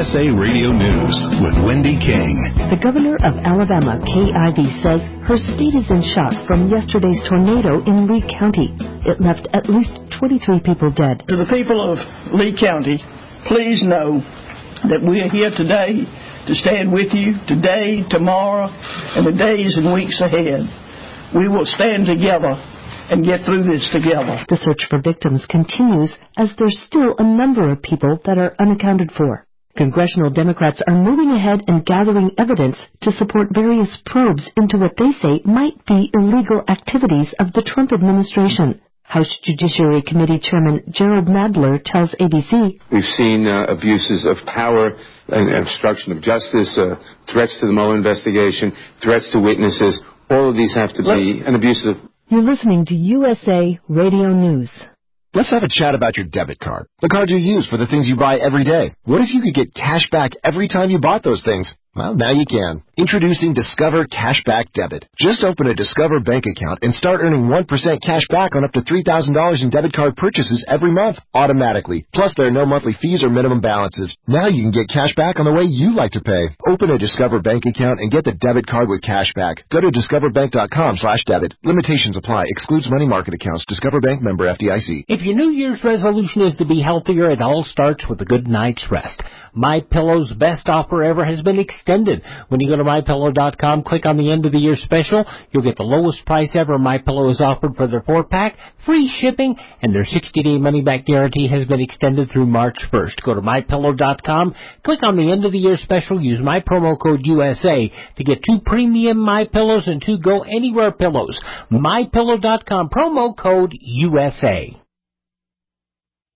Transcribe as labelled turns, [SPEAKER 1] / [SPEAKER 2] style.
[SPEAKER 1] USA Radio News with Wendy King.
[SPEAKER 2] The governor of Alabama, Kay Ivey, says her state is in shock from yesterday's tornado in Lee County. It left at least 23 people dead.
[SPEAKER 3] To the people of Lee County, please know that we are here today to stand with you today, tomorrow, and the days and weeks ahead. We will stand together and get through this together.
[SPEAKER 2] The search for victims continues as there's still a number of people that are unaccounted for. Congressional Democrats are moving ahead and gathering evidence to support various probes into what they say might be illegal activities of the Trump administration. House Judiciary Committee Chairman Gerald Nadler tells ABC,
[SPEAKER 4] "We've seen abuses of power and obstruction of justice, threats to the Mueller investigation, threats to witnesses. All of these have to be an abuse of..."
[SPEAKER 2] You're listening to USA Radio News.
[SPEAKER 5] Let's have a chat about your debit card, the card you use for the things you buy every day. What if you could get cash back every time you bought those things? Well, now you can. Introducing Discover Cashback Debit. Just open a Discover bank account and start earning 1% cash back on up to $3,000 in debit card purchases every month, automatically. Plus, there are no monthly fees or minimum balances. Now you can get cash back on the way you like to pay. Open a Discover bank account and get the debit card with cash back. Go to discoverbank.com/debit. Limitations apply. Excludes money market accounts. Discover Bank, member FDIC.
[SPEAKER 6] If your New Year's resolution is to be healthier, it all starts with a good night's rest. MyPillow's best offer ever has been extended. When you go to MyPillow.com, click on the end of the year special, you'll get the lowest price ever MyPillow has offered for their 4-pack, free shipping, and their 60-day money-back guarantee has been extended through March 1st. Go to MyPillow.com, click on the end of the year special, use my promo code USA to get 2 premium MyPillows and 2 Go Anywhere pillows. MyPillow.com, promo code USA.